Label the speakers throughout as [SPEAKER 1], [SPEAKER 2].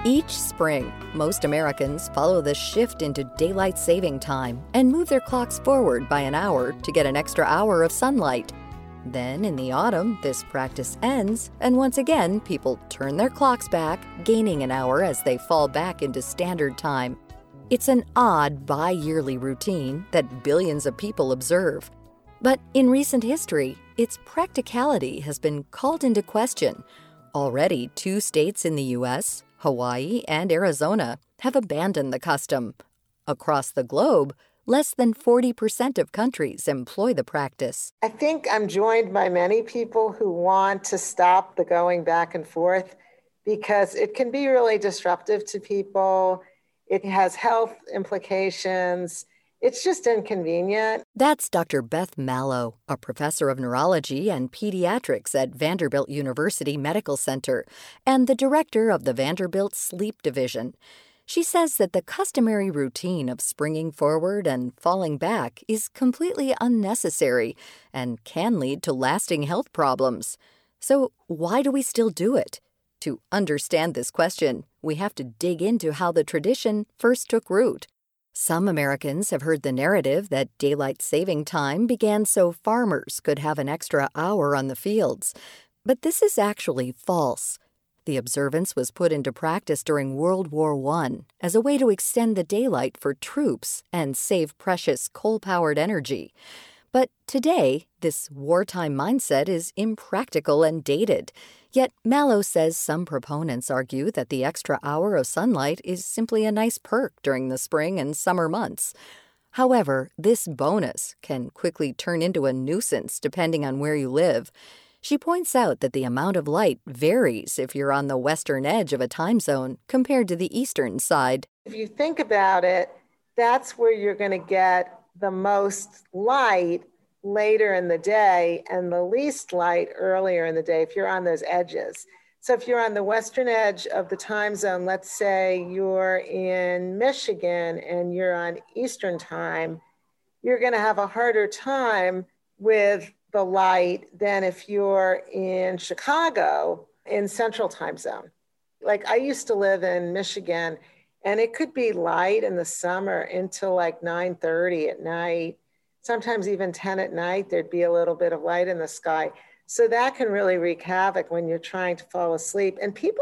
[SPEAKER 1] Each spring, most Americans follow the shift into daylight saving time and move their clocks forward by an hour to get an extra hour of sunlight. Then, in the autumn, this practice ends, and once again, people turn their clocks back, gaining an hour as they fall back into standard time. It's an odd bi-yearly routine that billions of people observe. But in recent history, its practicality has been called into question. Already, 2 states in the U.S., Hawaii and Arizona, have abandoned the custom. Across the globe, less than 40% of countries employ the practice.
[SPEAKER 2] I think I'm joined by many people who want to stop the going back and forth because it can be really disruptive to people. It has health implications. It's just inconvenient.
[SPEAKER 1] That's Dr. Beth Mallow, a professor of neurology and pediatrics at Vanderbilt University Medical Center and the director of the Vanderbilt Sleep Division. She says that the customary routine of springing forward and falling back is completely unnecessary and can lead to lasting health problems. So why do we still do it? To understand this question, we have to dig into how the tradition first took root. Some Americans have heard the narrative that daylight saving time began so farmers could have an extra hour on the fields. But this is actually false. The observance was put into practice during World War I as a way to extend the daylight for troops and save precious coal-powered energy. But today, this wartime mindset is impractical and dated. Yet Mallow says some proponents argue that the extra hour of sunlight is simply a nice perk during the spring and summer months. However, this bonus can quickly turn into a nuisance depending on where you live. She points out that the amount of light varies if you're on the western edge of a time zone compared to the eastern side.
[SPEAKER 2] If you think about it, that's where you're going to get the most light later in the day and the least light earlier in the day if you're on those edges. So if you're on the western edge of the time zone, let's say you're in Michigan and you're on Eastern time, you're going to have a harder time with the light than if you're in Chicago in Central time zone. Like I used to live in Michigan and it could be light in the summer until like 9:30 at night. Sometimes even 10 at night, there'd be a little bit of light in the sky. So that can really wreak havoc when you're trying to fall asleep. And people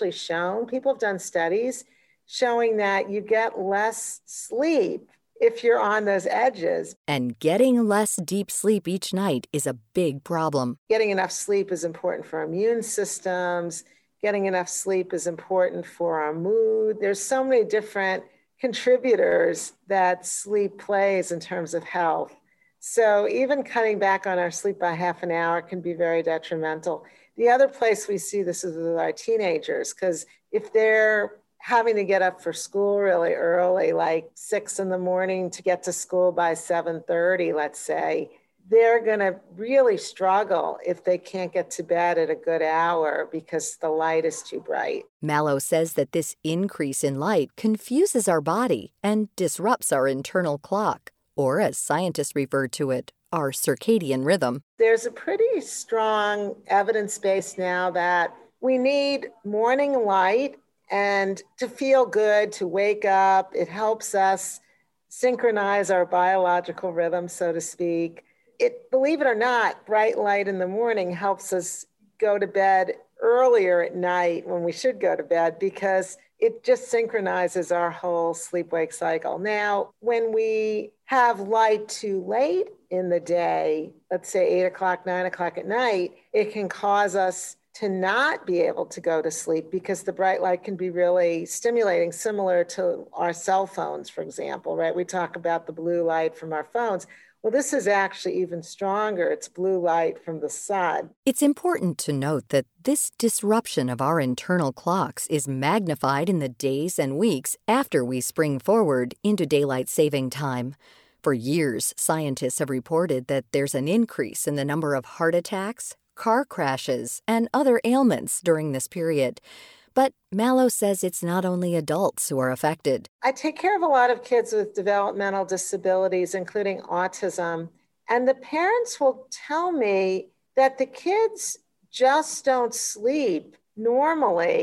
[SPEAKER 2] have done studies showing that you get less sleep if you're on those edges.
[SPEAKER 1] And getting less deep sleep each night is a big problem.
[SPEAKER 2] Getting enough sleep is important for our immune systems. Getting enough sleep is important for our mood. There's so many different contributors that sleep plays in terms of health. So even cutting back on our sleep by half an hour can be very detrimental. The other place we see this is with our teenagers, because if they're having to get up for school really early, like 6 a.m. to get to school by 7:30, let's say, they're going to really struggle if they can't get to bed at a good hour because the light is too bright.
[SPEAKER 1] Mallow says that this increase in light confuses our body and disrupts our internal clock, or as scientists refer to it, our circadian rhythm.
[SPEAKER 2] There's a pretty strong evidence base now that we need morning light and to feel good, to wake up. It helps us synchronize our biological rhythm, so to speak. Believe it or not, bright light in the morning helps us go to bed earlier at night when we should go to bed because it just synchronizes our whole sleep-wake cycle. Now, when we have light too late in the day, let's say 8 o'clock, 9 o'clock at night, it can cause us to not be able to go to sleep because the bright light can be really stimulating, similar to our cell phones, for example, right? We talk about the blue light from our phones. Well, this is actually even stronger. It's blue light from the sun.
[SPEAKER 1] It's important to note that this disruption of our internal clocks is magnified in the days and weeks after we spring forward into daylight saving time. For years, scientists have reported that there's an increase in the number of heart attacks, car crashes, and other ailments during this period. But Mallow says it's not only adults who are affected.
[SPEAKER 2] I take care of a lot of kids with developmental disabilities, including autism, and the parents will tell me that the kids just don't sleep normally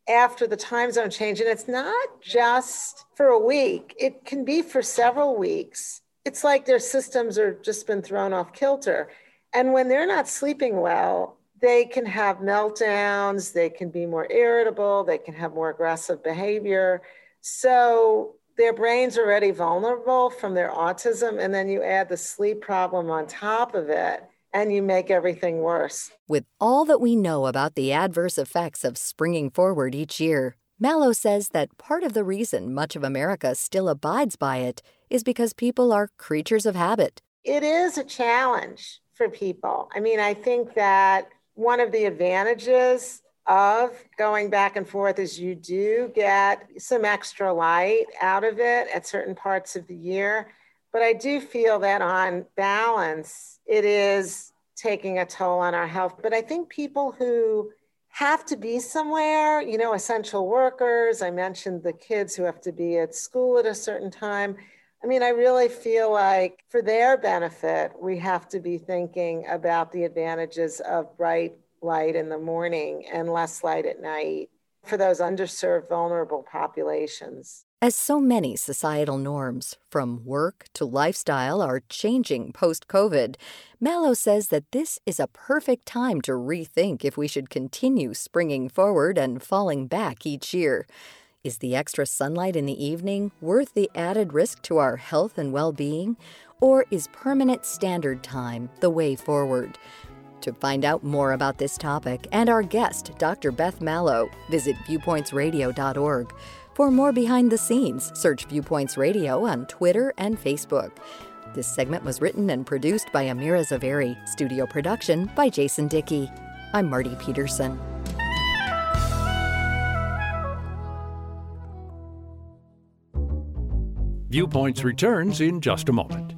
[SPEAKER 2] after the time zone change. And it's not just for a week. It can be for several weeks. It's like their systems are just been thrown off kilter. And when they're not sleeping well, they can have meltdowns, they can be more irritable, they can have more aggressive behavior. So their brain's already vulnerable from their autism, and then you add the sleep problem on top of it, and you make everything worse.
[SPEAKER 1] With all that we know about the adverse effects of springing forward each year, Mallow says that part of the reason much of America still abides by it is because people are creatures of habit.
[SPEAKER 2] It is a challenge for people. I mean, I think that one of the advantages of going back and forth is you do get some extra light out of it at certain parts of the year. But I do feel that on balance, it is taking a toll on our health. But I think people who have to be somewhere, essential workers, I mentioned the kids who have to be at school at a certain time. I mean, I really feel like for their benefit, we have to be thinking about the advantages of bright light in the morning and less light at night for those underserved, vulnerable populations.
[SPEAKER 1] As so many societal norms, from work to lifestyle, are changing post-COVID, Mallow says that this is a perfect time to rethink if we should continue springing forward and falling back each year. Is the extra sunlight in the evening worth the added risk to our health and well-being? Or is permanent standard time the way forward? To find out more about this topic and our guest, Dr. Beth Mallow, visit viewpointsradio.org. For more behind the scenes, search Viewpoints Radio on Twitter and Facebook. This segment was written and produced by Amira Zaveri. Studio production by Jason Dickey. I'm Marty Peterson.
[SPEAKER 3] Viewpoints returns in just a moment.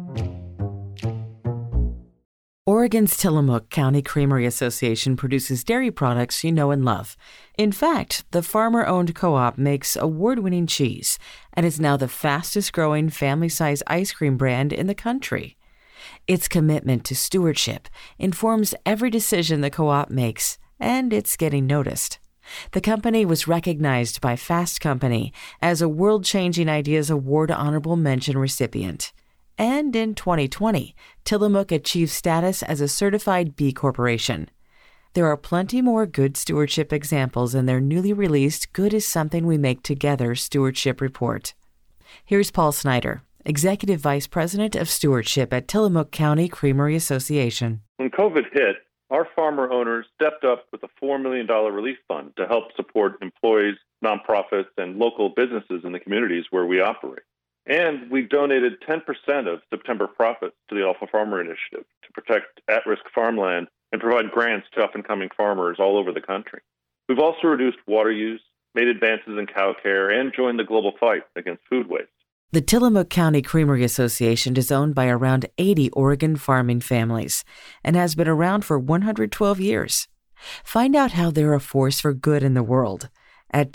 [SPEAKER 4] Oregon's Tillamook County Creamery Association produces dairy products you know and love. In fact, the farmer-owned co-op makes award-winning cheese and is now the fastest-growing family-size ice cream brand in the country. Its commitment to stewardship informs every decision the co-op makes, and it's getting noticed. The company was recognized by Fast Company as a World Changing Ideas Award Honorable Mention recipient. And in 2020, Tillamook achieved status as a certified B Corporation. There are plenty more good stewardship examples in their newly released Good is Something We Make Together Stewardship Report. Here's Paul Snyder, Executive Vice President of Stewardship at Tillamook County Creamery Association.
[SPEAKER 5] When COVID hit, our farmer owners stepped up with a $4 million relief fund to help support employees, nonprofits, and local businesses in the communities where we operate. And we donated 10% of September profits to the Alpha Farmer Initiative to protect at-risk farmland and provide grants to up-and-coming farmers all over the country. We've also reduced water use, made advances in cow care, and joined the global fight against food waste.
[SPEAKER 4] The Tillamook County Creamery Association is owned by around 80 Oregon farming families and has been around for 112 years. Find out how they're a force for good in the world at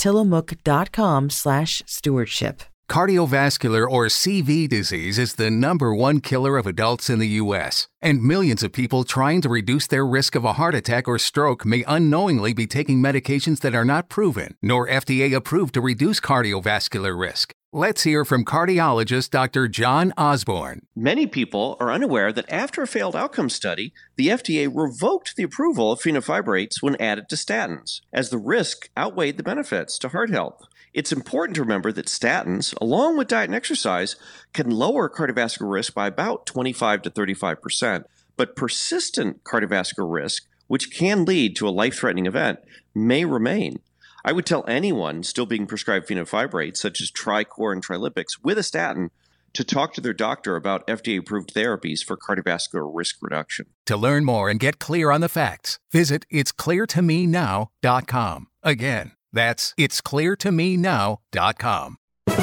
[SPEAKER 4] tillamook.com/stewardship.
[SPEAKER 6] Cardiovascular or CV disease is the #1 killer of adults in the U.S., and millions of people trying to reduce their risk of a heart attack or stroke may unknowingly be taking medications that are not proven nor FDA approved to reduce cardiovascular risk. Let's hear from cardiologist Dr. John Osborne.
[SPEAKER 7] Many people are unaware that after a failed outcome study, the FDA revoked the approval of fenofibrates when added to statins, as the risk outweighed the benefits to heart health. It's important to remember that statins, along with diet and exercise, can lower cardiovascular risk by about 25 to 35%, but persistent cardiovascular risk, which can lead to a life-threatening event, may remain. I would tell anyone still being prescribed fenofibrates, such as Tricor and Trilipix, with a statin, to talk to their doctor about FDA-approved therapies for cardiovascular risk reduction.
[SPEAKER 6] To learn more and get clear on the facts, visit itscleartomenow.com. Again, that's itscleartomenow.com.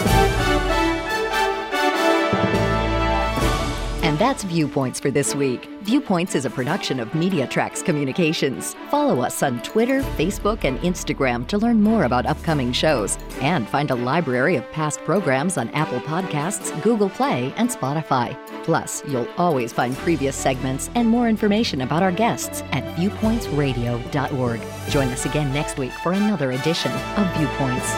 [SPEAKER 1] And that's Viewpoints for this week. Viewpoints is a production of MediaTrax Communications. Follow us on Twitter, Facebook, and Instagram to learn more about upcoming shows and find a library of past programs on Apple Podcasts, Google Play, and Spotify. Plus, you'll always find previous segments and more information about our guests at viewpointsradio.org. Join us again next week for another edition of Viewpoints.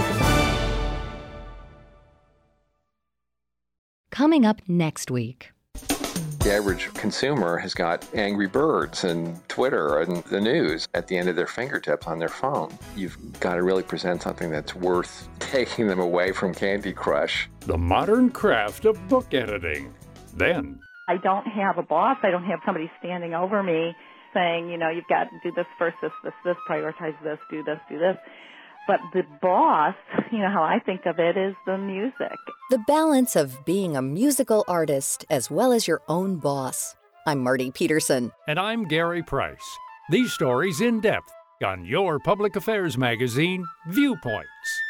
[SPEAKER 1] Coming up next week.
[SPEAKER 8] The average consumer has got Angry Birds and Twitter and the news at the end of their fingertips on their phone. You've got to really present something that's worth taking them away from Candy Crush.
[SPEAKER 3] The modern craft of book editing. Then,
[SPEAKER 9] I don't have a boss. I don't have somebody standing over me saying, you've got to do this first, this, prioritize this, do this, do this. But the boss, how I think of it, is the music.
[SPEAKER 1] The balance of being a musical artist as well as your own boss. I'm Marty Peterson.
[SPEAKER 3] And I'm Gary Price. These stories in depth on your public affairs magazine, Viewpoints.